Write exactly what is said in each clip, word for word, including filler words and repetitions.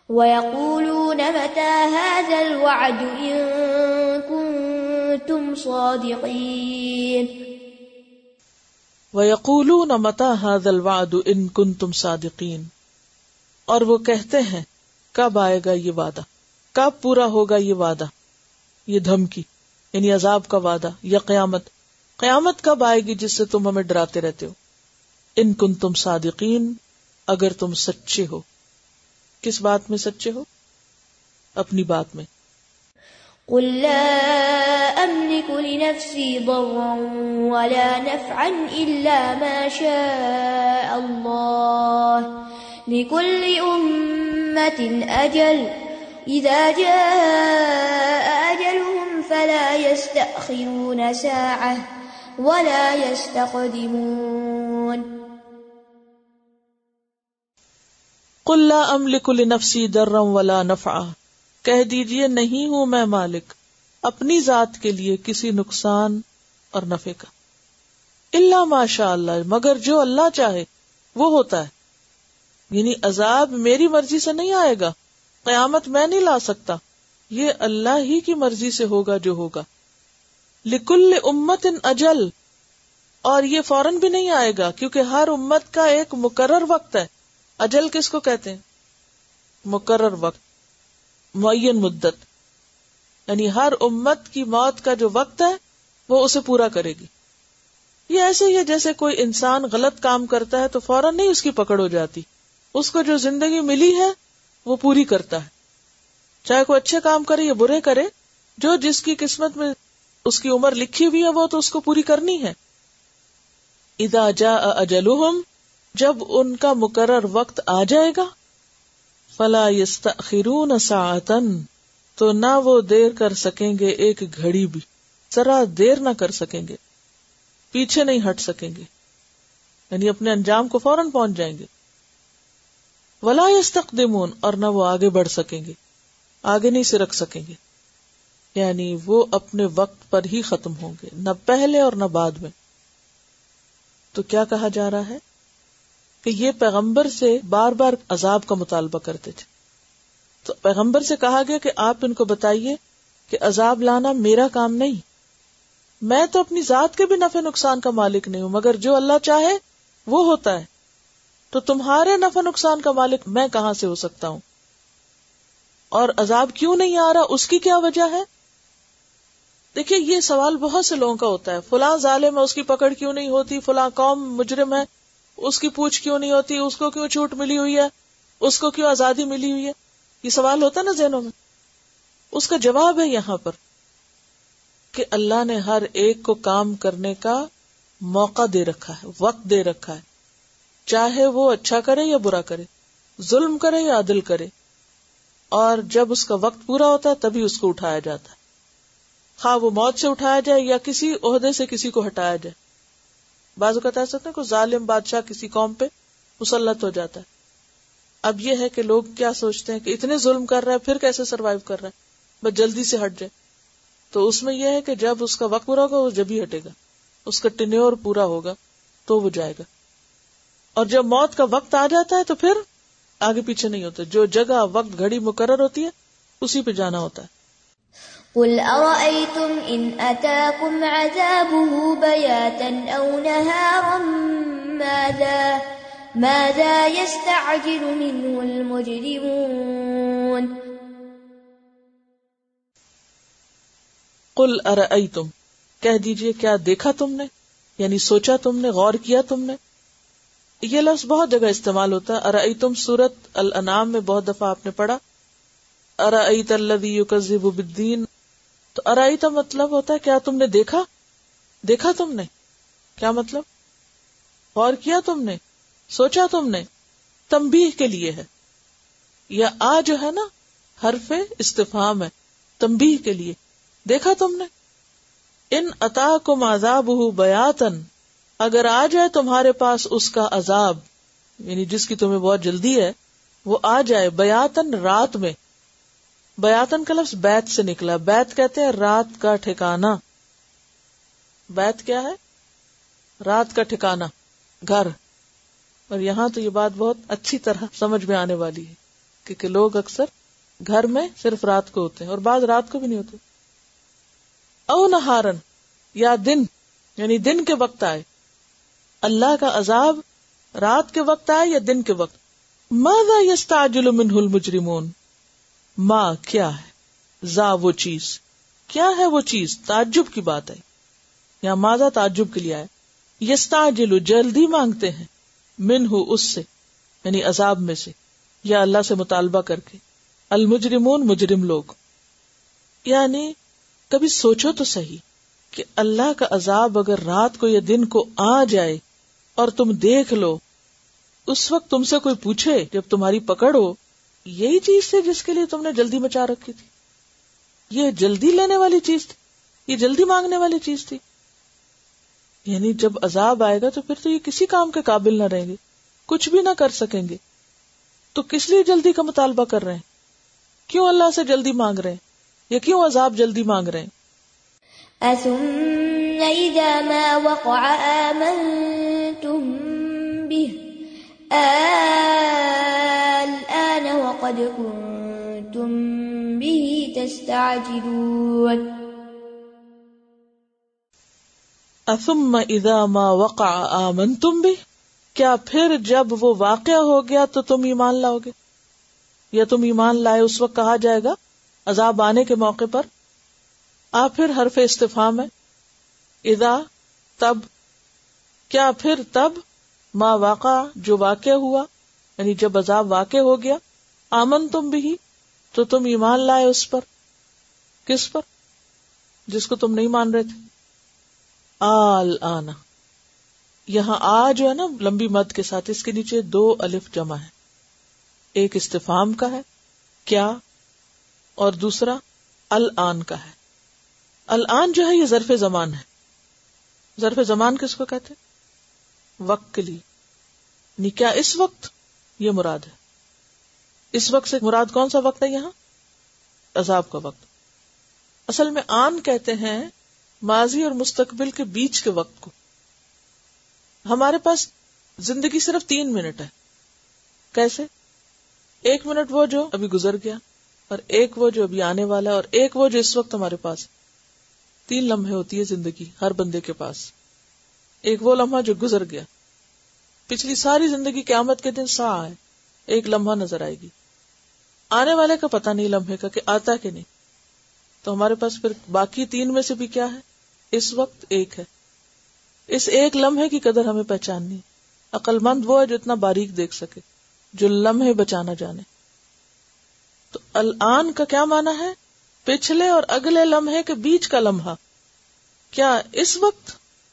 وَيَقُولُونَ مَتَى هَذَا الْوَعْدُ إِن كُنتُمْ صَادِقِينَ وَيَقُولُونَ مَتَى هَذَا الْوَعْدُ إِن كُنتُمْ صَادِقِينَ، اور وہ کہتے ہیں کب آئے گا یہ وعدہ، کب پورا ہوگا یہ وعدہ، یہ دھمکی یعنی عذاب کا وعدہ، یا قیامت قیامت کب آئے گی جس سے تم ہمیں ڈراتے رہتے ہو. ان کنتم صادقین، اگر تم سچے ہو. کس بات میں سچے ہو؟ اپنی بات میں. قل لا أملك لنفسي ضرا ولا نفعا إلا ما شاء الله لكل أمة أجل إذا جاء أجلهم فلا يستأخرون ساعة ولا يستقدمون. قل لا املک لنفسی ضرا ولا نفعا، کہہ دیجئے نہیں ہوں میں مالک اپنی ذات کے لیے کسی نقصان اور نفع کا، الا ما شاء اللہ، مگر جو اللہ چاہے وہ ہوتا ہے. یعنی عذاب میری مرضی سے نہیں آئے گا، قیامت میں نہیں لا سکتا، یہ اللہ ہی کی مرضی سے ہوگا جو ہوگا. لکل امت اجل، اور یہ فوراً بھی نہیں آئے گا کیونکہ ہر امت کا ایک مقرر وقت ہے. اجل کس کو کہتے ہیں؟ مقرر وقت، معین مدت، یعنی ہر امت کی موت کا جو وقت ہے وہ اسے پورا کرے گی. یہ ایسے ہی ہے جیسے کوئی انسان غلط کام کرتا ہے تو فوراً نہیں اس کی پکڑ ہو جاتی، اس کو جو زندگی ملی ہے وہ پوری کرتا ہے، چاہے کوئی اچھے کام کرے یا برے کرے، جو جس کی قسمت میں اس کی عمر لکھی ہوئی ہے وہ تو اس کو پوری کرنی ہے. اذا جاء اجلہم، جب ان کا مقرر وقت آ جائے گا، فلا یستأخرون ساعتا، تو نہ وہ دیر کر سکیں گے ایک گھڑی بھی، ذرا دیر نہ کر سکیں گے، پیچھے نہیں ہٹ سکیں گے، یعنی اپنے انجام کو فوراً پہنچ جائیں گے. ولا یستقدمون، اور نہ وہ آگے بڑھ سکیں گے، آگے نہیں سے رکھ سکیں گے، یعنی وہ اپنے وقت پر ہی ختم ہوں گے، نہ پہلے اور نہ بعد میں. تو کیا کہا جا رہا ہے کہ یہ پیغمبر سے بار بار عذاب کا مطالبہ کرتے تھے، تو پیغمبر سے کہا گیا کہ آپ ان کو بتائیے کہ عذاب لانا میرا کام نہیں، میں تو اپنی ذات کے بھی نفع نقصان کا مالک نہیں ہوں، مگر جو اللہ چاہے وہ ہوتا ہے. تو تمہارے نفع نقصان کا مالک میں کہاں سے ہو سکتا ہوں؟ اور عذاب کیوں نہیں آ رہا، اس کی کیا وجہ ہے؟ دیکھیے یہ سوال بہت سے لوگوں کا ہوتا ہے، فلاں ظالم ہے اس کی پکڑ کیوں نہیں ہوتی، فلاں قوم مجرم ہے اس کی پوچھ کیوں نہیں ہوتی، اس کو کیوں چھوٹ ملی ہوئی ہے، اس کو کیوں آزادی ملی ہوئی ہے. یہ سوال ہوتا ہے نا ذہنوں میں. اس کا جواب ہے یہاں پر کہ اللہ نے ہر ایک کو کام کرنے کا موقع دے رکھا ہے، وقت دے رکھا ہے، چاہے وہ اچھا کرے یا برا کرے، ظلم کرے یا عدل کرے، اور جب اس کا وقت پورا ہوتا ہے تبھی اس کو اٹھایا جاتا ہے، خواہ وہ موت سے اٹھایا جائے یا کسی عہدے سے کسی کو ہٹایا جائے. بعض اوقات ایسا ہوتا ہے کہ ظالم بادشاہ کسی قوم پہ مسلط ہو جاتا ہے. اب یہ ہے کہ لوگ کیا سوچتے ہیں کہ اتنے ظلم کر رہا ہے پھر کیسے سروائیو کر رہا ہے، بس جلدی سے ہٹ جائے. تو اس میں یہ ہے کہ جب اس کا وقت پورا ہوگا وہ جب ہی ہٹے گا، اس کا ٹینیور پورا ہوگا تو وہ جائے گا. اور جب موت کا وقت آ جاتا ہے تو پھر آگے پیچھے نہیں ہوتا، جو جگہ وقت گھڑی مقرر ہوتی ہے اسی پہ جانا ہوتا ہے. قل أرأيتم إن أتاكم عذابه بياتا أو نهارا ماذا ماذا يستعجل منه المجرمون. قل أرأيتم، کہہ دیجئے کیا دیکھا تم نے، یعنی سوچا تم نے، غور کیا تم نے. یہ لفظ بہت جگہ استعمال ہوتا ہے. ارأیتم سورت الانعام میں بہت دفعہ آپ نے پڑھا، ارأیت الذی یکذب بالدین. تو ارأیت مطلب ہوتا ہے کیا تم نے دیکھا، دیکھا تم نے، کیا مطلب؟ غور کیا تم نے، سوچا تم نے. تنبیہ کے لیے ہے، یا آ جو ہے نا حرف استفہام ہے، تنبیہ کے لیے. دیکھا تم نے. ان اتاکم عذابہ بیاتن، اگر آ جائے تمہارے پاس اس کا عذاب، یعنی جس کی تمہیں بہت جلدی ہے، وہ آ جائے بیاتن رات میں. بیاتن کا لفظ بیت سے نکلا. بیت کہتے ہیں رات کا ٹھکانہ. بیت کیا ہے؟ رات کا ٹھکانہ، گھر. اور یہاں تو یہ بات بہت اچھی طرح سمجھ میں آنے والی ہے کیونکہ لوگ اکثر گھر میں صرف رات کو ہوتے ہیں اور بعض رات کو بھی نہیں ہوتے. او نہارن یا دن یعنی دن کے وقت آئے. اللہ کا عذاب رات کے وقت آئے یا دن کے وقت. ماذا یستعجل منہ المجرمون. ما کیا ہے، ذا وہ چیز، کیا ہے وہ چیز، تعجب کی بات ہے. یا ماذا تعجب کے لیے آئے. یستعجل جلدی مانگتے ہیں، منہ اس سے یعنی عذاب میں سے، یا اللہ سے مطالبہ کر کے. المجرمون مجرم لوگ. یعنی کبھی سوچو تو صحیح کہ اللہ کا عذاب اگر رات کو یا دن کو آ جائے اور تم دیکھ لو، اس وقت تم سے کوئی پوچھے جب تمہاری پکڑ ہو، یہی چیز تھی جس کے لیے تم نے جلدی مچا رکھی تھی، یہ جلدی لینے والی چیز تھی، یہ جلدی مانگنے والی چیز تھی. یعنی جب عذاب آئے گا تو پھر تو یہ کسی کام کے قابل نہ رہیں گے، کچھ بھی نہ کر سکیں گے. تو کس لیے جلدی کا مطالبہ کر رہے ہیں؟ کیوں اللہ سے جلدی مانگ رہے ہیں یا کیوں عذاب جلدی مانگ رہے ہیں؟ أَثُمَّ إِذَا مَا وَقَعَ آمَنْتُمْ بِهِ الْآنَ وَقَدْ كُنْتُمْ بِهِ تَسْتَعْجِلُونَ. اثم اذا ما وقع آمنتم به، کیا پھر جب وہ واقع ہو گیا تو تم ایمان لاؤ گے، یا تم ایمان لائے اس وقت کہا جائے گا عذاب آنے کے موقع پر. آ پھر حرف استفہام ہے. اذا تب، کیا پھر تب، ما واقع جو واقع ہوا یعنی جب عذاب واقع ہو گیا، آمنتم بھی تو تم ایمان لائے اس پر. کس پر؟ جس کو تم نہیں مان رہے تھے. آل آنا، یہاں آ جو ہے نا لمبی مد کے ساتھ، اس کے نیچے دو الف جمع ہے. ایک استفہام کا ہے کیا، اور دوسرا الآن کا ہے. الآن جو ہے یہ ظرف زمان ہے. ظرف زمان کس کو کہتے ہیں؟ وقت کے لیے. یعنی کیا اس وقت، یہ مراد ہے. اس وقت سے مراد کون سا وقت ہے یہاں؟ عذاب کا وقت. اصل میں آن کہتے ہیں ماضی اور مستقبل کے بیچ کے وقت کو. ہمارے پاس زندگی صرف تین منٹ ہے. کیسے؟ ایک منٹ وہ جو ابھی گزر گیا، اور ایک وہ جو ابھی آنے والا ہے، اور ایک وہ جو اس وقت ہمارے پاس. تین لمحے ہوتی ہے زندگی ہر بندے کے پاس. ایک وہ لمحہ جو گزر گیا، پچھلی ساری زندگی قیامت کے دن سا ہے، ایک لمحہ نظر آئے گی. آنے والے کا پتہ نہیں لمحے کا کہ آتا کہ نہیں. تو ہمارے پاس پھر باقی تین میں سے بھی کیا ہے؟ اس وقت ایک ہے. اس ایک لمحے کی قدر ہمیں پہچاننی. عقل مند وہ ہے جو اتنا باریک دیکھ سکے، جو لمحے بچانا جانے. تو الآن کا کیا معنی ہے؟ پچھلے اور اگلے لمحے کے بیچ کا لمحہ. کیا اس وقت؟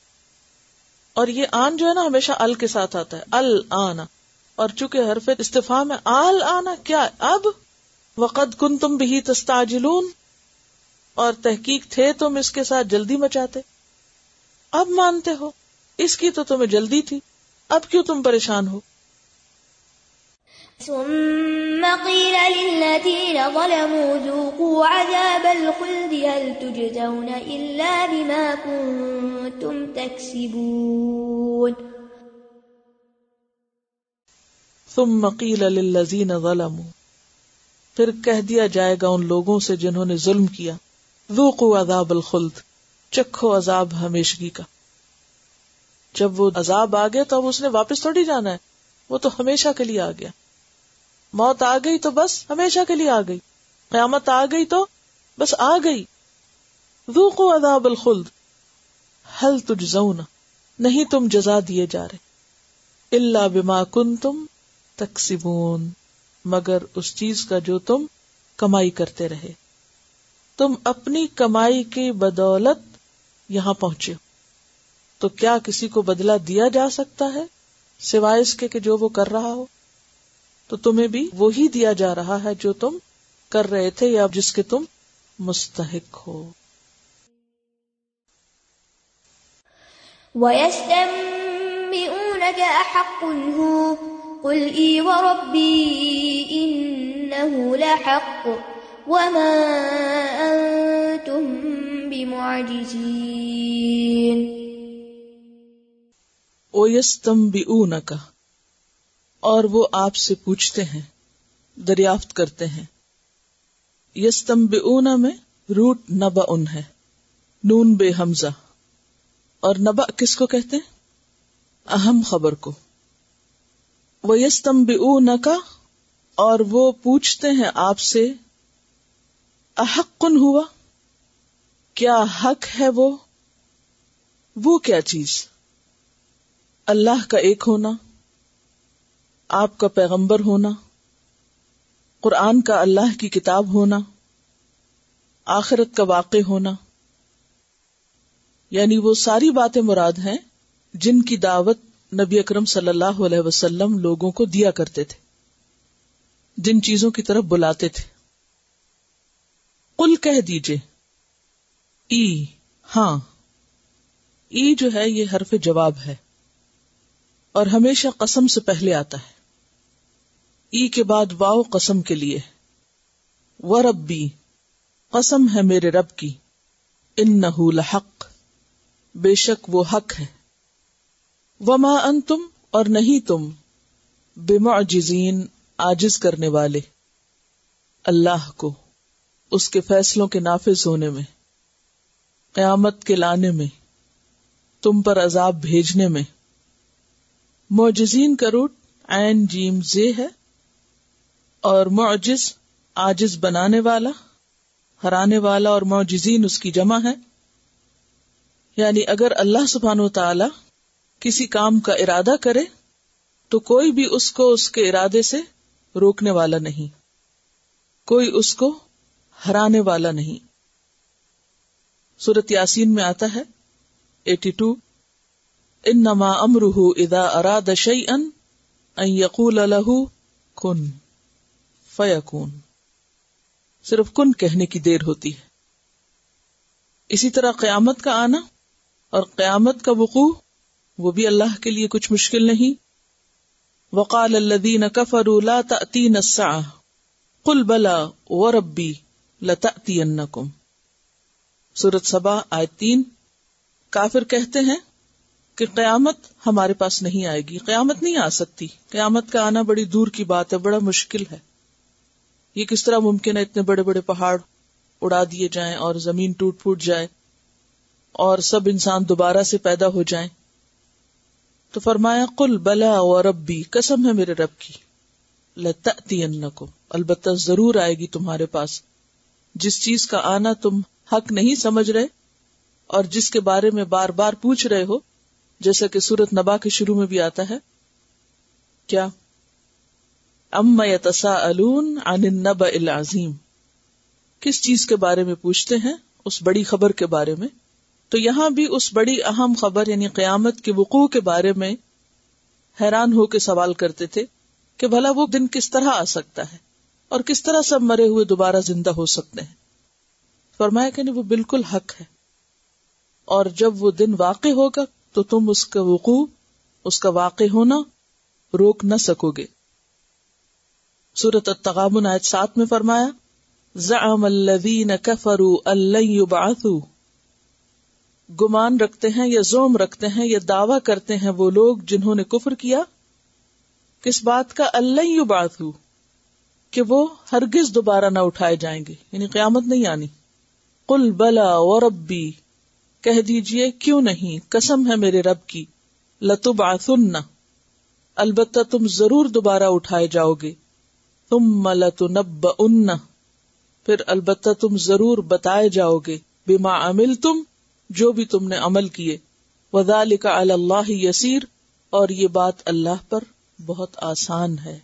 اور یہ آن جو ہے نا ہمیشہ ال کے ساتھ آتا ہے، الآن. اور چونکہ حرف استفہام ہے، آل آنا کیا اب. وقد کنتم بہ تستعجلون، اور تحقیق تھے تم اس کے ساتھ جلدی مچاتے. اب مانتے ہو اس کی تو تمہیں جلدی تھی، اب کیوں تم پریشان ہو. ثم قيل للذين ظلموا ذوقوا عذاب الخلد هل تجزون إلا بما كنتم تكسبون. ثم قيل للذين ظلموا، پھر کہہ دیا جائے گا ان لوگوں سے جنہوں نے ظلم کیا، ذوقوا عذاب الخلد، چکھو عذاب ہمیشگی کا. جب وہ عذاب آ گیا تو اب اس نے واپس تھوڑی جانا ہے، وہ تو ہمیشہ کے لیے آ گیا. موت آ گئی تو بس ہمیشہ کے لیے آ گئی، قیامت آ گئی تو بس آ گئی. ذوقوا عذاب الخلد هل تجزون، نہیں تم جزا دیے جا رہے، الا بما کنتم تکسبون، مگر اس چیز کا جو تم کمائی کرتے رہے. تم اپنی کمائی کی بدولت یہاں پہنچے، تو کیا کسی کو بدلہ دیا جا سکتا ہے سوائے اس کے کہ جو وہ کر رہا ہو؟ تو تمہیں بھی وہی دیا جا رہا ہے جو تم کر رہے تھے یا جس کے تم مستحق ہو. وَيَسْتَنبِئُونَكَ أَحَقٌّ هُوَ قُلْ إِي وَرَبِّي إِنَّهُ لَحَقٌّ وَمَا أَنتُم بِمُعْجِزِينَ. وَيَسْتَنبِئُونَكَ، اور وہ آپ سے پوچھتے ہیں، دریافت کرتے ہیں. یستنبئون میں روٹ نبأ ہے، نون بے حمزہ، اور نبأ کس کو کہتے ہیں؟ اہم خبر کو. وَيَسْتَنبِئُونَكَ، اور وہ پوچھتے ہیں آپ سے، احق ہوا، کیا حق ہے وہ؟ وہ کیا چیز؟ اللہ کا ایک ہونا، آپ کا پیغمبر ہونا، قرآن کا اللہ کی کتاب ہونا، آخرت کا واقع ہونا، یعنی وہ ساری باتیں مراد ہیں جن کی دعوت نبی اکرم صلی اللہ علیہ وسلم لوگوں کو دیا کرتے تھے، جن چیزوں کی طرف بلاتے تھے. قل کہہ دیجئے، ای ہاں، ای جو ہے یہ حرف جواب ہے اور ہمیشہ قسم سے پہلے آتا ہے. ای کے بعد واو قسم کے لیے. وَرَبِّی، قسم ہے میرے رب کی، اِنَّهُ لَحَقٌّ، بے شک وہ حق ہے. وَمَا أَنْتُمْ، اور نہیں تم، بِمُعْجِزِينَ، عاجز کرنے والے، اللہ کو اس کے فیصلوں کے نافذ ہونے میں، قیامت کے لانے میں، تم پر عذاب بھیجنے میں. معجزین کا روٹ عین جیم زے ہے، اور معجز عاجز بنانے والا، ہرانے والا، اور معجزین اس کی جمع ہے. یعنی اگر اللہ سبحانہ و تعالی کسی کام کا ارادہ کرے تو کوئی بھی اس کو اس کے ارادے سے روکنے والا نہیں، کوئی اس کو ہرانے والا نہیں. سورۃ یاسین میں آتا ہے باسٹھ، انما امرہ اذا اراد شیئا ان یقول لہ کن فیکون، صرف کن کہنے کی دیر ہوتی ہے. اسی طرح قیامت کا آنا اور قیامت کا وقوع وہ بھی اللہ کے لیے کچھ مشکل نہیں. وقال الذین کفروا لا تأتین الساعۃ قل بلی وربی لتأتینکم، سورۃ سبا آیت تین. کافر کہتے ہیں کہ قیامت ہمارے پاس نہیں آئے گی، قیامت نہیں آ سکتی، قیامت کا آنا بڑی دور کی بات ہے، بڑا مشکل ہے. یہ کس طرح ممکن ہے اتنے بڑے بڑے پہاڑ اڑا دیے جائیں اور زمین ٹوٹ پھوٹ جائے اور سب انسان دوبارہ سے پیدا ہو جائیں؟ تو فرمایا قل بلا وربی، قسم ہے میرے رب کی، لتأتینکم، البتہ ضرور آئے گی تمہارے پاس. جس چیز کا آنا تم حق نہیں سمجھ رہے اور جس کے بارے میں بار بار پوچھ رہے ہو، جیسا کہ سورۃ نبا کے شروع میں بھی آتا ہے، کیا اما یتساءلون عن النبأ العظیم، کس چیز کے بارے میں پوچھتے ہیں؟ اس بڑی خبر کے بارے میں. تو یہاں بھی اس بڑی اہم خبر یعنی قیامت کے وقوع کے بارے میں حیران ہو کے سوال کرتے تھے کہ بھلا وہ دن کس طرح آ سکتا ہے اور کس طرح سب مرے ہوئے دوبارہ زندہ ہو سکتے ہیں. فرمایا کہ نہیں، وہ بالکل حق ہے، اور جب وہ دن واقع ہوگا تو تم اس کا وقوع، اس کا واقع ہونا روک نہ سکو گے. سورۃ التغابن آیت سات میں فرمایا زعم الذین کفروا ان لن یبعثوا، گمان رکھتے ہیں یا زعم رکھتے ہیں یا دعویٰ کرتے ہیں وہ لوگ جنہوں نے کفر کیا، کس بات کا؟ ان لن یبعثوا، کہ وہ ہرگز دوبارہ نہ اٹھائے جائیں گے، یعنی قیامت نہیں آنی. قل بلا وربی، کہہ دیجئے کیوں نہیں، قسم ہے میرے رب کی، لتبعثن، البتہ تم ضرور دوبارہ اٹھائے جاؤ گے، ثم لتنبؤن، پھر البتہ تم ضرور بتائے جاؤ گے، بما عملتم، جو بھی تم نے عمل کیے، وذالک علی اللہ یسیر، اور یہ بات اللہ پر بہت آسان ہے.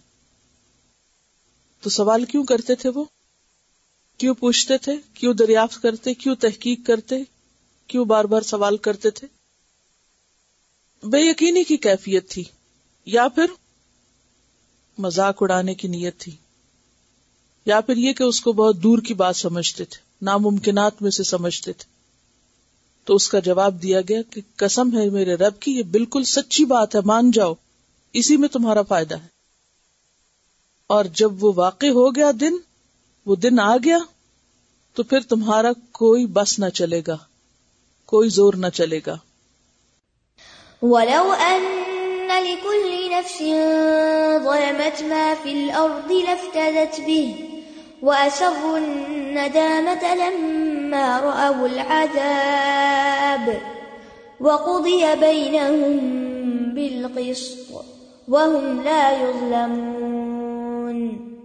تو سوال کیوں کرتے تھے وہ؟ کیوں پوچھتے تھے؟ کیوں دریافت کرتے؟ کیوں تحقیق کرتے؟ کیوں بار بار سوال کرتے تھے؟ بے یقینی کی کیفیت تھی، یا پھر مذاق اڑانے کی نیت تھی، یا پھر یہ کہ اس کو بہت دور کی بات سمجھتے تھے، ناممکنات میں سے سمجھتے تھے. تو اس کا جواب دیا گیا کہ قسم ہے میرے رب کی، یہ بالکل سچی بات ہے، مان جاؤ، اسی میں تمہارا فائدہ ہے. اور جب وہ واقع ہو گیا دن، وہ دن آ گیا، تو پھر تمہارا کوئی بس نہ چلے گا، کوئی زور نہ چلے گا. وَلَوْ أَنَّ لِكُلِّ نفس ظلمت ما في الأرض لافتدت به وأسروا الندامة لما رأوا العذاب وقضي بينهم بالقسط وهم لا يظلمون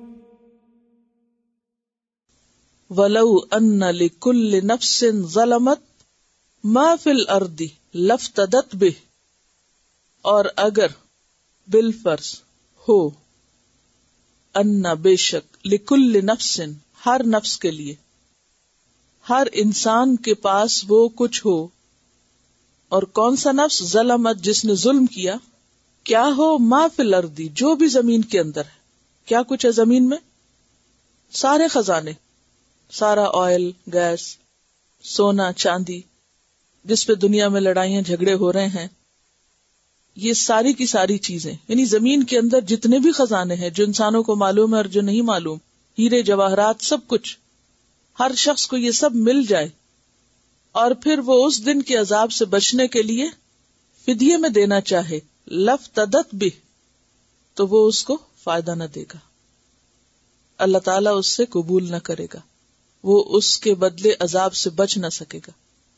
وَلَوْ أَنَّ لِكُلِّ نَفْسٍ ظَلَمَتْ مَا فِي الْأَرْضِ لَافْتَدَتْ بِهِ، اور اگر بالفرض ہو ان بے شک لکل نفس ہر نفس کے لیے، ہر انسان کے پاس وہ کچھ ہو، اور کون سا نفس؟ ظلمت، جس نے ظلم کیا، کیا ہو؟ ما فی الارض، جو بھی زمین کے اندر ہے. کیا کچھ ہے زمین میں؟ سارے خزانے، سارا آئل، گیس، سونا، چاندی، جس پہ دنیا میں لڑائیاں جھگڑے ہو رہے ہیں، یہ ساری کی ساری چیزیں، یعنی زمین کے اندر جتنے بھی خزانے ہیں جو انسانوں کو معلوم ہے اور جو نہیں معلوم، ہیرے جواہرات، سب کچھ، ہر شخص کو یہ سب مل جائے، اور پھر وہ اس دن کے عذاب سے بچنے کے لیے فدیے میں دینا چاہے، لفتدت بہ، تو وہ اس کو فائدہ نہ دے گا، اللہ تعالیٰ اس سے قبول نہ کرے گا، وہ اس کے بدلے عذاب سے بچ نہ سکے گا.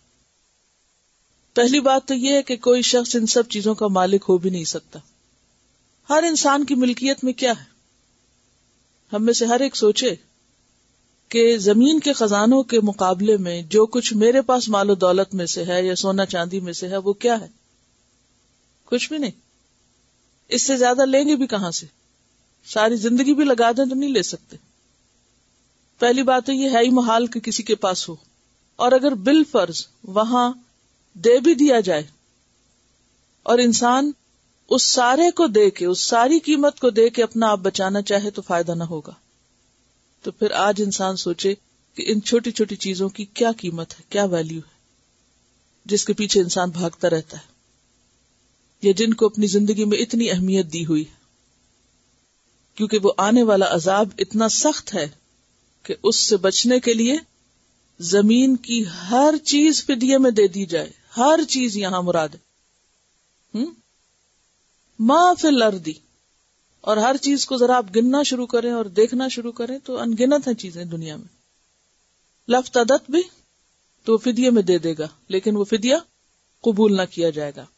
پہلی بات تو یہ ہے کہ کوئی شخص ان سب چیزوں کا مالک ہو بھی نہیں سکتا. ہر انسان کی ملکیت میں کیا ہے؟ ہم میں سے ہر ایک سوچے کہ زمین کے خزانوں کے مقابلے میں جو کچھ میرے پاس مال و دولت میں سے ہے یا سونا چاندی میں سے ہے، وہ کیا ہے؟ کچھ بھی نہیں. اس سے زیادہ لیں گے بھی کہاں سے؟ ساری زندگی بھی لگا دیں تو نہیں لے سکتے. پہلی بات تو یہ ہے ہی محال کہ کسی کے پاس ہو، اور اگر بالفرض وہاں دے بھی دیا جائے اور انسان اس سارے کو دے کے، اس ساری قیمت کو دے کے اپنا آپ بچانا چاہے تو فائدہ نہ ہوگا. تو پھر آج انسان سوچے کہ ان چھوٹی چھوٹی چیزوں کی کیا قیمت ہے، کیا ویلیو ہے، جس کے پیچھے انسان بھاگتا رہتا ہے، یا جن کو اپنی زندگی میں اتنی اہمیت دی ہوئی ہے، کیونکہ وہ آنے والا عذاب اتنا سخت ہے کہ اس سے بچنے کے لیے زمین کی ہر چیز فدیے میں دے دی جائے. ہر چیز یہاں مراد ہے، ما فی الارض، اور ہر چیز کو ذرا آپ گننا شروع کریں اور دیکھنا شروع کریں تو انگنت ہیں چیزیں دنیا میں. لفتدت بھی، تو فدیے میں دے دے گا، لیکن وہ فدیہ قبول نہ کیا جائے گا.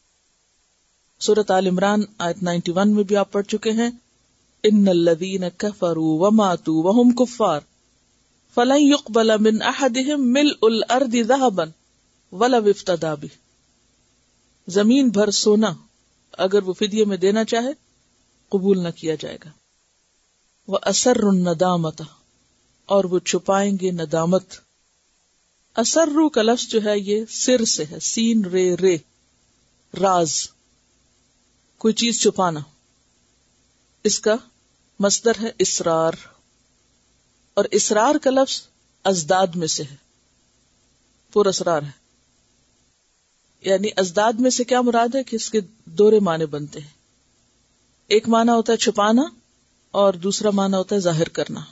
سورۃ آل عمران آیت اکیانوے میں بھی آپ پڑھ چکے ہیں، ان الذین کفروا وماتوا وهم کفار فلن يقبل من احدهم ملء الارض ذهبا ولو افتدى به. زمین بھر سونا اگر وہ فدیے میں دینا چاہے قبول نہ کیا جائے گا. وَأَسَرُّ النَّدَامَةَ، اور وہ چھپائیں گے ندامت. اسرو کا لفظ جو ہے یہ سر سے ہے، سین رے رے، راز، کوئی چیز چھپانا. اس کا مصدر ہے اسرار، اور اسرار کا لفظ ازداد میں سے ہے، پر اسرار ہے. یعنی ازداد میں سے کیا مراد ہے کہ اس کے دورے معنی بنتے ہیں. ایک معنی ہوتا ہے چھپانا اور دوسرا معنی ہوتا ہے ظاہر کرنا.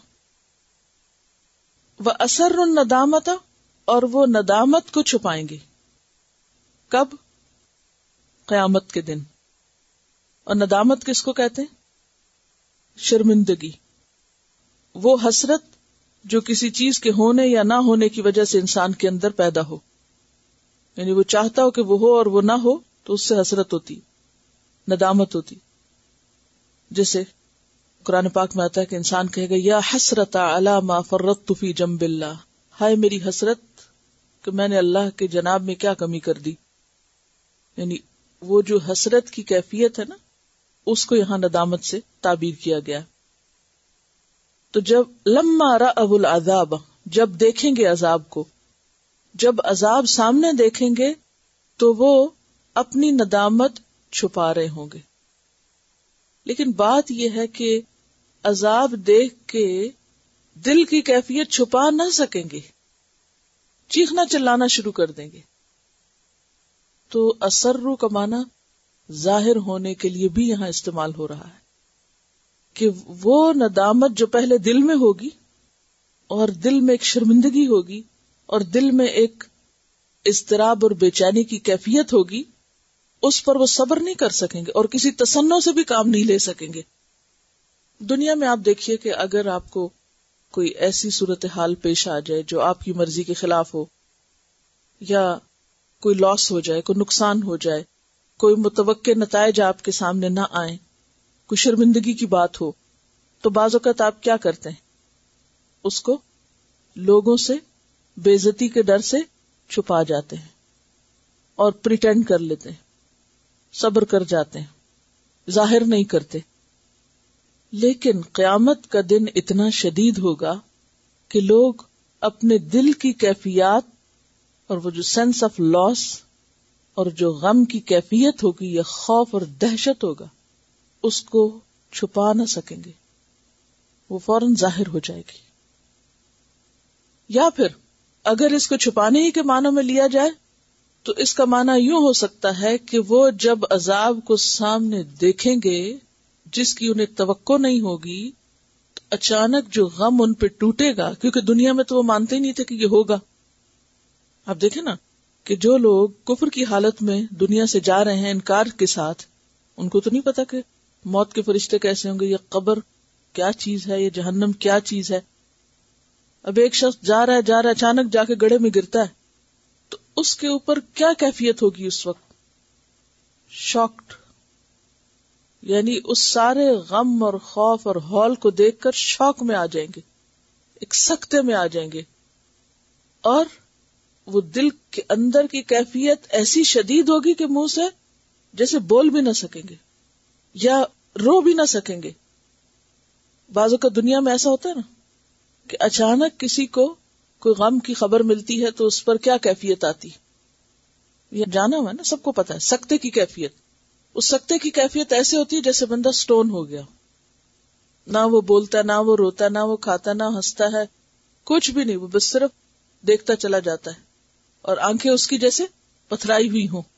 وَأَسَرُّ النَّدَامَةَ، اور وہ ندامت کو چھپائیں گے. کب؟ قیامت کے دن. اور ندامت کس کو کہتے ہیں؟ شرمندگی، وہ حسرت جو کسی چیز کے ہونے یا نہ ہونے کی وجہ سے انسان کے اندر پیدا ہو. یعنی وہ چاہتا ہو کہ وہ ہو اور وہ نہ ہو تو اس سے حسرت ہوتی، ندامت ہوتی. جیسے قرآن پاک میں آتا ہے کہ انسان کہے گا یا حسرت علی ما فرطت فی جنب اللہ، ہائے میری حسرت کہ میں نے اللہ کے جناب میں کیا کمی کر دی. یعنی وہ جو حسرت کی کیفیت ہے نا، اس کو یہاں ندامت سے تعبیر کیا گیا. تو جب لما رأوا العذاب، جب دیکھیں گے عذاب کو، جب عذاب سامنے دیکھیں گے تو وہ اپنی ندامت چھپا رہے ہوں گے. لیکن بات یہ ہے کہ عذاب دیکھ کے دل کی کیفیت چھپا نہ سکیں گے، چیخنا چلانا شروع کر دیں گے. تو اسرو کا معنی ظاہر ہونے کے لیے بھی یہاں استعمال ہو رہا ہے کہ وہ ندامت جو پہلے دل میں ہوگی، اور دل میں ایک شرمندگی ہوگی، اور دل میں ایک اضطراب اور بے چینی کی کیفیت ہوگی، اس پر وہ صبر نہیں کر سکیں گے اور کسی تسنع سے بھی کام نہیں لے سکیں گے. دنیا میں آپ دیکھیے کہ اگر آپ کو کوئی ایسی صورتحال پیش آ جائے جو آپ کی مرضی کے خلاف ہو، یا کوئی لاس ہو جائے، کوئی نقصان ہو جائے، کوئی متوقع نتائج آپ کے سامنے نہ آئیں، کوئی شرمندگی کی بات ہو، تو بعض اوقات آپ کیا کرتے ہیں؟ اس کو لوگوں سے بے عزتی کے ڈر سے چھپا جاتے ہیں اور پریٹینڈ کر لیتے ہیں، صبر کر جاتے ہیں، ظاہر نہیں کرتے. لیکن قیامت کا دن اتنا شدید ہوگا کہ لوگ اپنے دل کی کیفیات اور وہ جو سینس آف لاس اور جو غم کی کیفیت ہوگی یا خوف اور دہشت ہوگا، اس کو چھپا نہ سکیں گے، وہ فوراً ظاہر ہو جائے گی. یا پھر اگر اس کو چھپانے ہی کے معنوں میں لیا جائے تو اس کا معنی یوں ہو سکتا ہے کہ وہ جب عذاب کو سامنے دیکھیں گے جس کی انہیں توقع نہیں ہوگی، تو اچانک جو غم ان پہ ٹوٹے گا، کیونکہ دنیا میں تو وہ مانتے ہی نہیں تھے کہ یہ ہوگا. آپ دیکھیں نا کہ جو لوگ کفر کی حالت میں دنیا سے جا رہے ہیں انکار کے ساتھ، ان کو تو نہیں پتا کہ موت کے فرشتے کیسے ہوں گے، یہ قبر کیا چیز ہے، یہ جہنم کیا چیز ہے. اب ایک شخص جا رہا ہے جا رہا ہے اچانک جا کے گڑھے میں گرتا ہے تو اس کے اوپر کیا کیفیت ہوگی اس وقت؟ شاکڈ، یعنی اس سارے غم اور خوف اور ہول کو دیکھ کر شوق میں آ جائیں گے، ایک سکتے میں آ جائیں گے، اور وہ دل کے اندر کی کیفیت ایسی شدید ہوگی کہ منہ سے جیسے بول بھی نہ سکیں گے یا رو بھی نہ سکیں گے. بعضوں کا دنیا میں ایسا ہوتا ہے نا کہ اچانک کسی کو کوئی غم کی خبر ملتی ہے تو اس پر کیا کیفیت آتی، یہ جانا ہوا ہے نا، سب کو پتا ہے سکتے کی کیفیت. اس سکتے کی کیفیت ایسے ہوتی ہے جیسے بندہ سٹون ہو گیا، نہ وہ بولتا، نہ وہ روتا، نہ وہ کھاتا، نہ ہنستا ہے، کچھ بھی نہیں، وہ بس صرف دیکھتا چلا جاتا ہے اور آنکھیں اس کی جیسے پتھرائی ہوئی ہوں.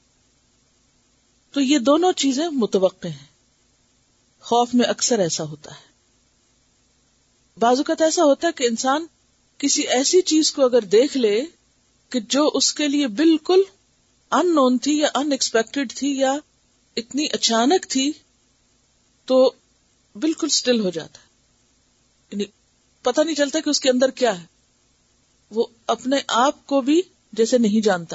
تو یہ دونوں چیزیں متوقع ہیں. خوف میں اکثر ایسا ہوتا ہے. بعض اوقات ایسا ہوتا ہے کہ انسان کسی ایسی چیز کو اگر دیکھ لے کہ جو اس کے لیے بالکل ان نون تھی یا ان ایکسپیکٹڈ تھی یا اتنی اچانک تھی، تو بالکل سٹل ہو جاتا ہے، یعنی پتہ نہیں چلتا کہ اس کے اندر کیا ہے، وہ اپنے آپ کو بھی جیسے نہیں جانتا.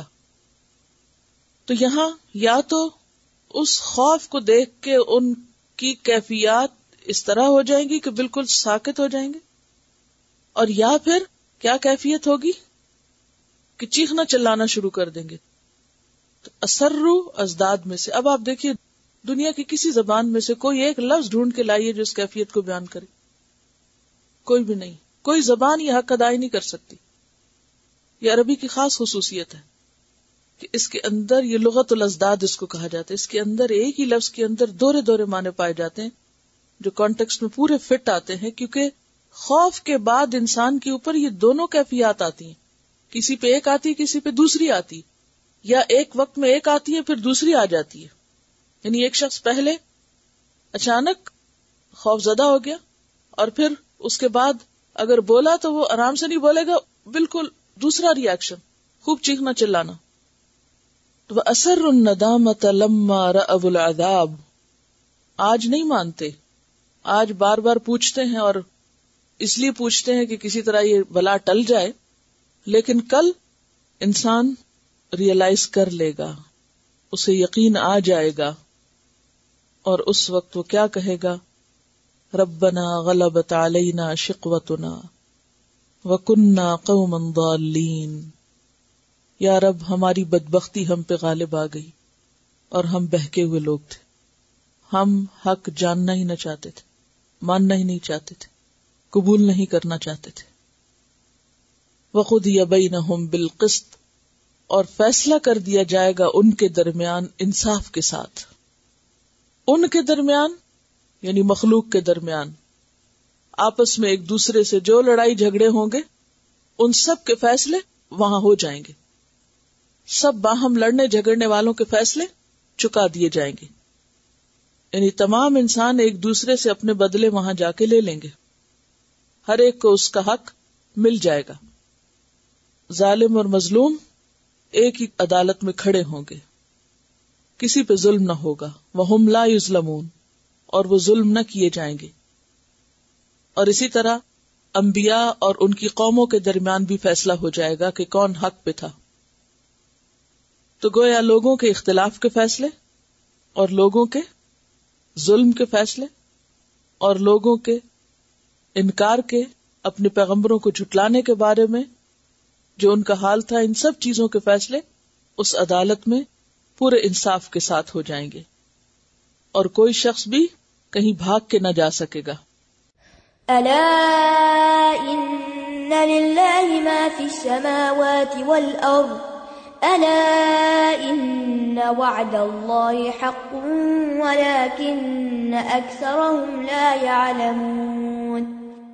تو یہاں یا تو اس خوف کو دیکھ کے ان کی کیفیات اس طرح ہو جائیں گی کہ بالکل ساکت ہو جائیں گے، اور یا پھر کیا کیفیت ہوگی کہ چیخنا چلانا شروع کر دیں گے. تو اسرو ازداد میں سے اب آپ دیکھیے دنیا کی کسی زبان میں سے کوئی ایک لفظ ڈھونڈ کے لائیے جو اس کیفیت کو بیان کرے، کوئی بھی نہیں. کوئی زبان یہ حق ادا نہیں کر سکتی. یہ عربی کی خاص خصوصیت ہے کہ اس کے اندر یہ لغت الازداد اس کو کہا جاتا ہے. اس کے اندر ایک ہی لفظ کے اندر دورے دورے معنی پائے جاتے ہیں جو کانٹیکسٹ میں پورے فٹ آتے ہیں، کیونکہ خوف کے بعد انسان کے اوپر یہ دونوں کیفیات آتی ہیں. کسی پہ ایک آتی ہے، کسی پہ دوسری آتی، یا ایک وقت میں ایک آتی ہے پھر دوسری آ جاتی ہے. یعنی ایک شخص پہلے اچانک خوف زدہ ہو گیا اور پھر اس کے بعد اگر بولا تو وہ آرام سے نہیں بولے گا، بالکل دوسرا ری ایکشن، خوب چیخنا چلانا. تو اثر الندامۃ لما رأوا العذاب، آج نہیں مانتے، آج بار بار پوچھتے ہیں اور اس لیے پوچھتے ہیں کہ کسی طرح یہ بلا ٹل جائے، لیکن کل انسان ریئلائز کر لے گا، اسے یقین آ جائے گا، اور اس وقت وہ کیا کہے گا؟ ربنا غلبت علینا شقوتنا وکننا قوما ضالین. یا رب ہماری بدبختی ہم پہ غالب آ گئی اور ہم بہکے ہوئے لوگ تھے، ہم حق جاننا ہی نہ چاہتے تھے، ماننا ہی نہیں چاہتے تھے، قبول نہیں کرنا چاہتے تھے. وقضی بینہم بالقسط، اور فیصلہ کر دیا جائے گا ان کے درمیان انصاف کے ساتھ. ان کے درمیان یعنی مخلوق کے درمیان، آپس میں ایک دوسرے سے جو لڑائی جھگڑے ہوں گے ان سب کے فیصلے وہاں ہو جائیں گے. سب باہم لڑنے جھگڑنے والوں کے فیصلے چکا دیے جائیں گے، یعنی تمام انسان ایک دوسرے سے اپنے بدلے وہاں جا کے لے لیں گے، ہر ایک کو اس کا حق مل جائے گا. ظالم اور مظلوم ایک ہی عدالت میں کھڑے ہوں گے. کسی پہ ظلم نہ ہوگا، وَهُمْ لَا يُظْلَمُونَ، اور وہ ظلم نہ کیے جائیں گے. اور اسی طرح انبیاء اور ان کی قوموں کے درمیان بھی فیصلہ ہو جائے گا کہ کون حق پہ تھا. تو گویا لوگوں کے اختلاف کے فیصلے اور لوگوں کے ظلم کے فیصلے اور لوگوں کے انکار کے، اپنے پیغمبروں کو جھٹلانے کے بارے میں جو ان کا حال تھا، ان سب چیزوں کے فیصلے اس عدالت میں پورے انصاف کے ساتھ ہو جائیں گے، اور کوئی شخص بھی کہیں بھاگ کے نہ جا سکے گا. الا ان للہ ما فی السماوات والارض الا ان وعد اللہ حق ولكن اکثرهم لا يعلمون.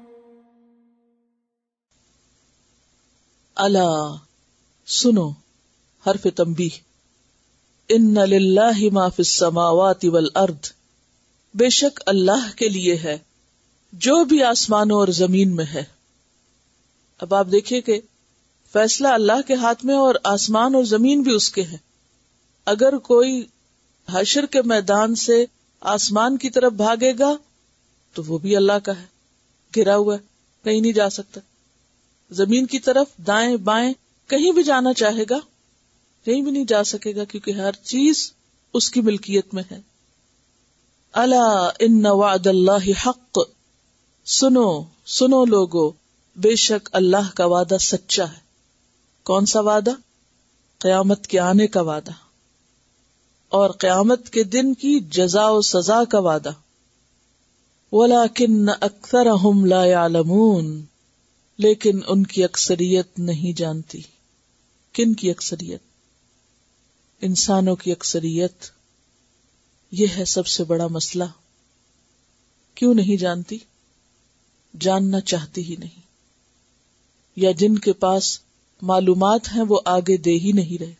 الا سنو، حرف تنبیہ، ان للہ ما فی السماوات والارض، بے شک اللہ کے لیے ہے جو بھی آسمانوں اور زمین میں ہے. اب آپ دیکھیے کہ فیصلہ اللہ کے ہاتھ میں اور آسمان اور زمین بھی اس کے ہیں. اگر کوئی حشر کے میدان سے آسمان کی طرف بھاگے گا تو وہ بھی اللہ کا ہے، گھرا ہوا ہے، کہیں نہیں جا سکتا. زمین کی طرف دائیں بائیں کہیں بھی جانا چاہے گا کہیں بھی نہیں جا سکے گا، کیونکہ ہر چیز اس کی ملکیت میں ہے. الا ان وعد اللہ حق، سنو سنو لوگو، بے شک اللہ کا وعدہ سچا ہے. کون سا وعدہ؟ قیامت کے آنے کا وعدہ اور قیامت کے دن کی جزا و سزا کا وعدہ. وَلَكِنَّ أَكْثَرَهُمْ لَا يَعْلَمُونَ، لیکن ان کی اکثریت نہیں جانتی. کن کی اکثریت؟ انسانوں کی اکثریت. یہ ہے سب سے بڑا مسئلہ. کیوں نہیں جانتی؟ جاننا چاہتی ہی نہیں، یا جن کے پاس معلومات ہیں وہ آگے دے ہی نہیں رہے.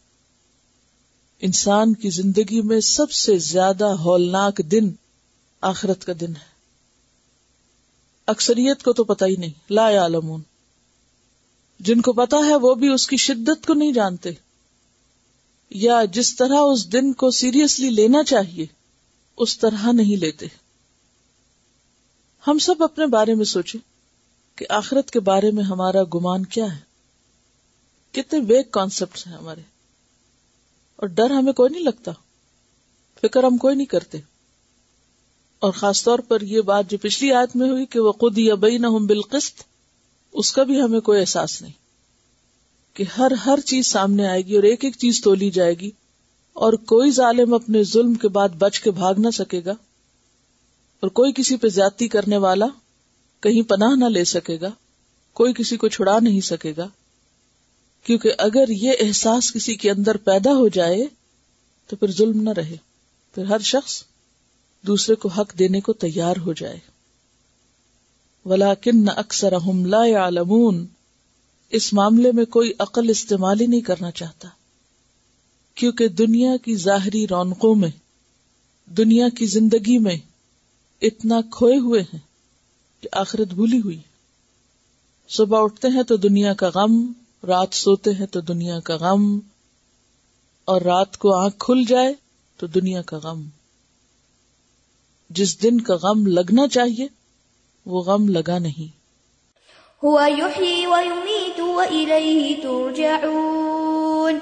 انسان کی زندگی میں سب سے زیادہ ہولناک دن آخرت کا دن ہے. اکثریت کو تو پتہ ہی نہیں، لا یعلمون. جن کو پتا ہے وہ بھی اس کی شدت کو نہیں جانتے، یا جس طرح اس دن کو سیریسلی لینا چاہیے اس طرح نہیں لیتے. ہم سب اپنے بارے میں سوچیں کہ آخرت کے بارے میں ہمارا گمان کیا ہے. کتنے ویگ کانسیپٹس ہیں ہمارے، اور ڈر ہمیں کوئی نہیں لگتا، فکر ہم کوئی نہیں کرتے. اور خاص طور پر یہ بات جو پچھلی آیت میں ہوئی کہ وَقُضِیَ بَیْنَهُم بِالْقِسْطِ، اس کا بھی ہمیں کوئی احساس نہیں کہ ہر ہر چیز سامنے آئے گی اور ایک ایک چیز تولی جائے گی، اور کوئی ظالم اپنے ظلم کے بعد بچ کے بھاگ نہ سکے گا، اور کوئی کسی پہ زیادتی کرنے والا کہیں پناہ نہ لے سکے گا، کوئی کسی کو چھڑا نہیں سکے گا. کیونکہ اگر یہ احساس کسی کے اندر پیدا ہو جائے تو پھر ظلم نہ رہے، پھر ہر شخص دوسرے کو حق دینے کو تیار ہو جائے. وَلَكِنَّ أَكْثَرَهُمْ لَا يَعْلَمُونَ، اس معاملے میں کوئی عقل استعمال ہی نہیں کرنا چاہتا، کیونکہ دنیا کی ظاہری رونقوں میں، دنیا کی زندگی میں اتنا کھوئے ہوئے ہیں کہ آخرت بھولی ہوئی. صبح اٹھتے ہیں تو دنیا کا غم، رات سوتے ہیں تو دنیا کا غم، اور رات کو آنکھ کھل جائے تو دنیا کا غم. جس دن کا غم لگنا چاہیے وہ غم لگا نہیں. هو يحيي ويميت وإليه ترجعون.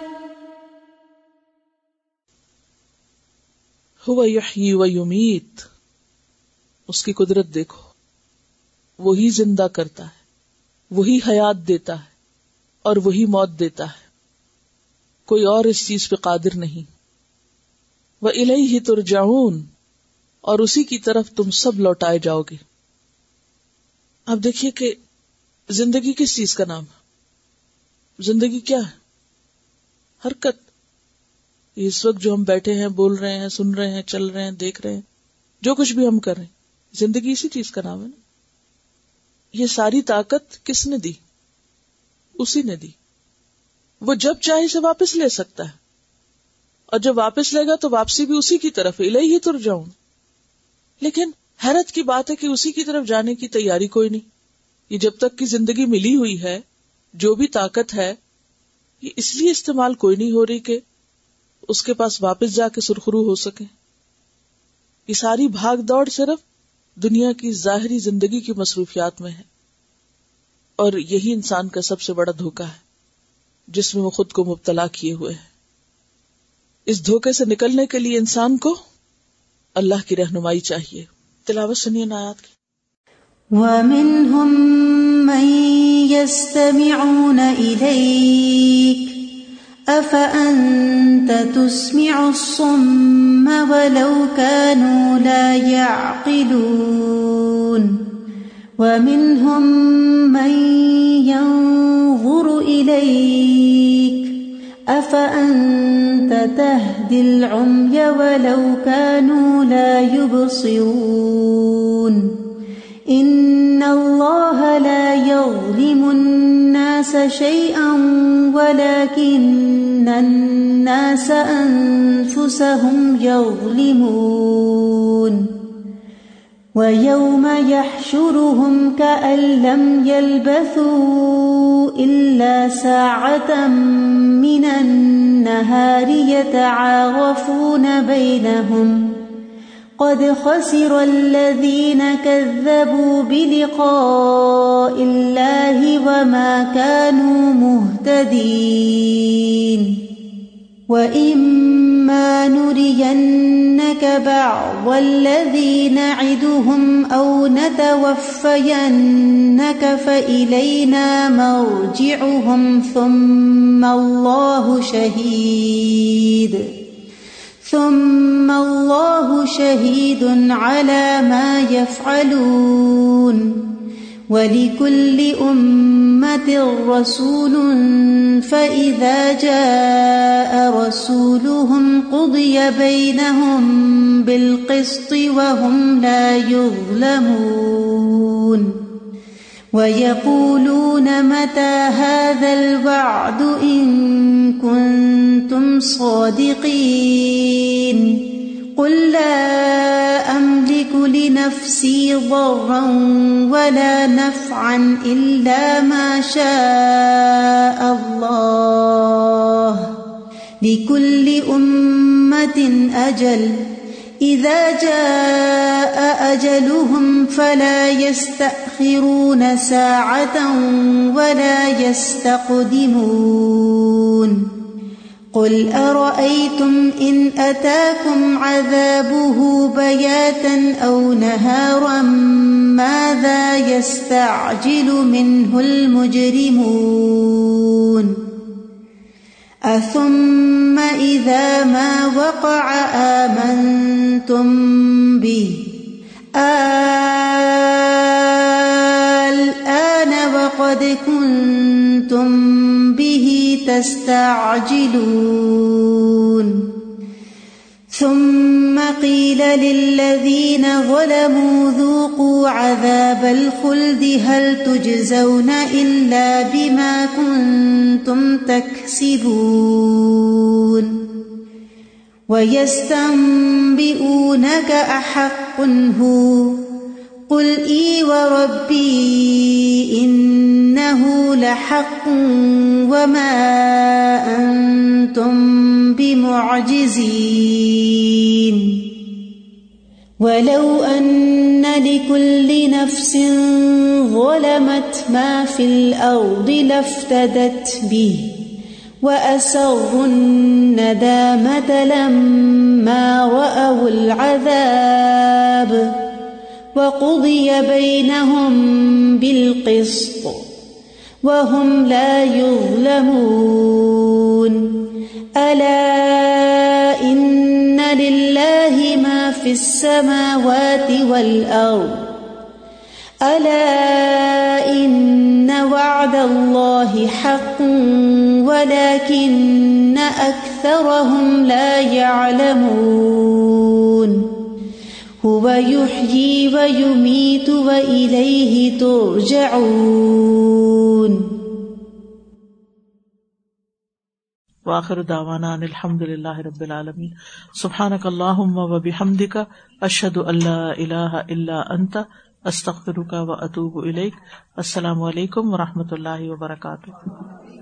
هو يحيي ويميت، اس کی قدرت دیکھو، وہی زندہ کرتا ہے، وہی حیات دیتا ہے اور وہی موت دیتا ہے، کوئی اور اس چیز پہ قادر نہیں. وإليه ترجعون، اور اسی کی طرف تم سب لوٹائے جاؤ گے. اب دیکھیے کہ زندگی کس چیز کا نام ہے؟ زندگی کیا ہے؟ حرکت. اس وقت جو ہم بیٹھے ہیں، بول رہے ہیں، سن رہے ہیں، چل رہے ہیں، دیکھ رہے ہیں، جو کچھ بھی ہم کر رہے ہیں، زندگی اسی چیز کا نام ہے نا. یہ ساری طاقت کس نے دی؟ اسی نے دی. وہ جب چاہے سے واپس لے سکتا ہے، اور جب واپس لے گا تو واپسی بھی اسی کی طرف، الیہ ترجعون. لیکن حیرت کی بات ہے کہ اسی کی طرف جانے کی تیاری کوئی نہیں. یہ جب تک کی زندگی ملی ہوئی ہے، جو بھی طاقت ہے، یہ اس لیے استعمال کوئی نہیں ہو رہی کہ اس کے پاس واپس جا کے سرخرو ہو سکیں. یہ ساری بھاگ دوڑ صرف دنیا کی ظاہری زندگی کی مصروفیات میں ہے، اور یہی انسان کا سب سے بڑا دھوکہ ہے جس میں وہ خود کو مبتلا کیے ہوئے ہے. اس دھوکے سے نکلنے کے لیے انسان کو اللہ کی رہنمائی چاہیے. تلاوت سنیے آیات کی. وَمِنْهُمْ مَنْ يَسْتَمِعُونَ إِلَيْكَ أَفَأَنْتَ تُسْمِعُ الصُّمَّ وَلَوْ كَانُوا لَا يَعْقِلُونَ وَمِنْهُمْ مَنْ يَنْظُرُ إِلَيْكَ أَفَأَنْتَ تَهْدِي الْعُمْيَ وَلَوْ كَانُوا لَا يُبْصِرُونَ إِنَّ اللَّهَ لَا يَظْلِمُ النَّاسَ شَيْئًا وَلَكِنَّ النَّاسَ أَنفُسَهُمْ يَظْلِمُونَ وَيَوْمَ يَحْشُرُهُمْ كَأَن لَّمْ يَلْبَثُوا إِلَّا سَاعَةً مِّنَ النَّهَارِ يَتَعَارَفُونَ بَيْنَهُمْ قَدْ خَسِرَ الَّذِينَ كَذَّبُوا بِلِقَاءِ اللَّهِ وَمَا كَانُوا مُهْتَدِينَ وَإِمَّا نُرِيَنَّكَ بَعْضَ الَّذِي نَعِدُهُمْ أَوْ نَتَوَفَّيَنَّكَ فَإِلَيْنَا مَرْجِعُهُمْ ثُمَّ اللَّهُ شَهِيدٌ ثُمَّ اللَّهُ شَهِيدٌ عَلَى مَا يَفْعَلُونَ وَلِكُلِّ أُمَّةٍ رَسُولٌ فَإِذَا جَاءَ رَسُولُهُمْ قُضِيَ بَيْنَهُم بِالْقِسْطِ وَهُمْ لَا يُظْلَمُونَ وَيَقُولُونَ مَتَى هَذَا الْوَعْدُ إِن كُنتُمْ صَادِقِينَ قُل لَّا أَمْلِكُ لِنَفْسِي ضَرًّا وَلَا نَفْعًا إِلَّا مَا شَاءَ اللَّهُ لِكُلِّ أُمَّةٍ أَجَلٌ إِذَا جَاءَ أَجَلُهُمْ فَلَا يَسْتَأْخِرُونَ سَاعَةً وَلَا يَسْتَقْدِمُونَ قُلْ أَرَأَيْتُمْ إِنْ أَتَاكُمْ عَذَابُهُ بَيَاتًا أَوْ نَهَارًا مَاذَا يَسْتَعْجِلُ مِنْهُ الْمُجْرِمُونَ أَثُمَّ إِذَا مَا وَقَعَ آمَنْتُمْ بِهِ الْآنَ وَقَدْ كُنْتُمْ بِهِ تَسْتَعْجِلُونَ ثُمَّ قِيلَ لِلَّذِينَ ظَلَمُوا ذُوقُوا عَذَابَ الْخُلْدِ هَلْ تُجْزَوْنَ إِلَّا بِمَا كُنْتُمْ تَكْسِبُونَ وَيَسْتَنبِئُونَكَ أَحَقٌّ هُوَ قُلْ إِي وَرَبِّي إِنَّهُ لَحَقٌّ وَمَا أَنْتُمْ بِمُعْجِزِينَ وَلَوْ أَنَّ لِكُلِّ نَفْسٍ ظَلَمَتْ مَا فِي الْأَرْضِ لَافْتَدَتْ بِهِ وَأَسَرُّوا النَّدَامَةَ لَمَّا رَأَوُا الْعَذَابَ وَقُضِيَ بَيْنَهُم بِالْقِسْطِ وَهُمْ لَا يُظْلَمُونَ أَلَا إِنَّ لِلَّهِ مَا فِي السَّمَاوَاتِ وَالْأَرْضِ أَلَا إِنَّ وَعْدَ اللَّهِ حَقٌّ وَلَكِنَّ أَكْثَرَهُمْ لَا يَعْلَمُونَ هُوَ يُحْيِي وَيُمِيتُ وَإِلَيْهِ تُرْجَعُونَ. وآخر دعوانا ان الحمد للہ رب العالمین. سبحانک اللہم وبحمدک اشہد ان لا الہ الا انت استغفرک واتوب الیک. السلام علیکم ورحمۃ اللہ وبرکاتہ.